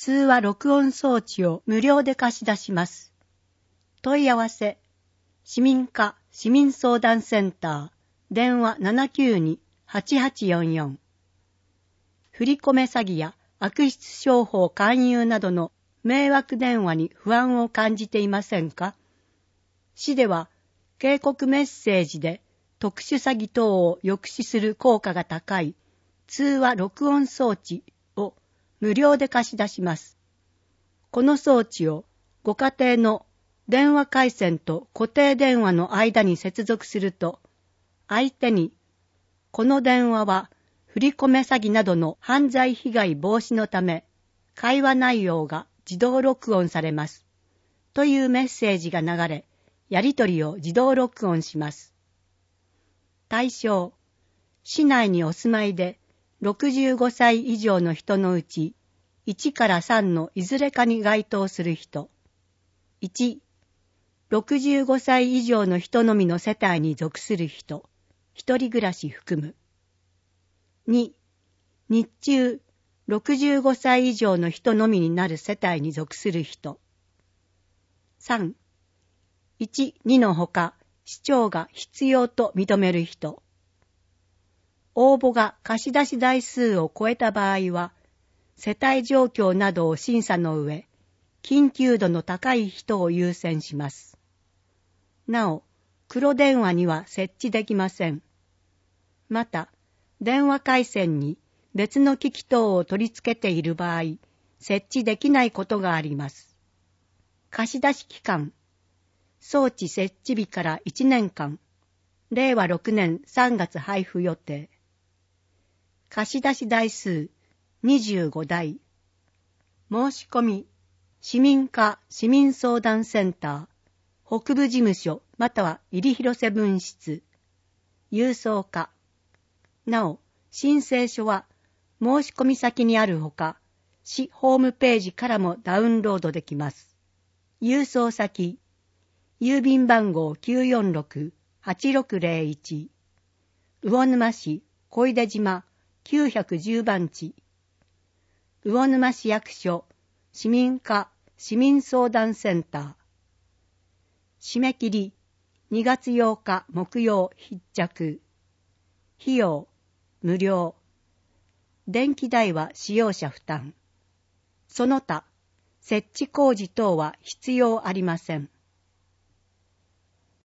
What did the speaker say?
通話録音装置を無料で貸し出します。問い合わせ、市民課市民相談センター、電話 792-8844。振り込め詐欺や悪質商法勧誘などの迷惑電話に不安を感じていませんか？市では警告メッセージで特殊詐欺等を抑止する効果が高い通話録音装置を無料で貸し出します。この装置をご家庭の電話回線と固定電話の間に接続すると、相手にこの電話は振り込め詐欺などの犯罪被害防止のため会話内容が自動録音されますというメッセージが流れ、やり取りを自動録音します。対象、市内にお住まいで65歳以上の人のうち1から3のいずれかに該当する人。1、65歳以上の人のみの世帯に属する人、一人暮らし含む。2、日中65歳以上の人のみになる世帯に属する人。3、1、2のほか市長が必要と認める人。応募が貸し出し台数を超えた場合は、世帯状況などを審査の上、緊急度の高い人を優先します。なお、黒電話には設置できません。また、電話回線に別の機器等を取り付けている場合、設置できないことがあります。貸し出し期間、装置設置日から1年間、令和6年3月配布予定。貸し出し台数25台。申し込み、市民課市民相談センター、北部事務所または入広瀬分室、郵送課。なお、申請書は申し込み先にあるほか、市ホームページからもダウンロードできます。郵送先、郵便番号 946-8601、魚沼市小出島910番地、魚沼市役所市民課市民相談センター。締め切り2月8日木曜必着。費用無料。電気代は使用者負担。その他設置工事等は必要ありません。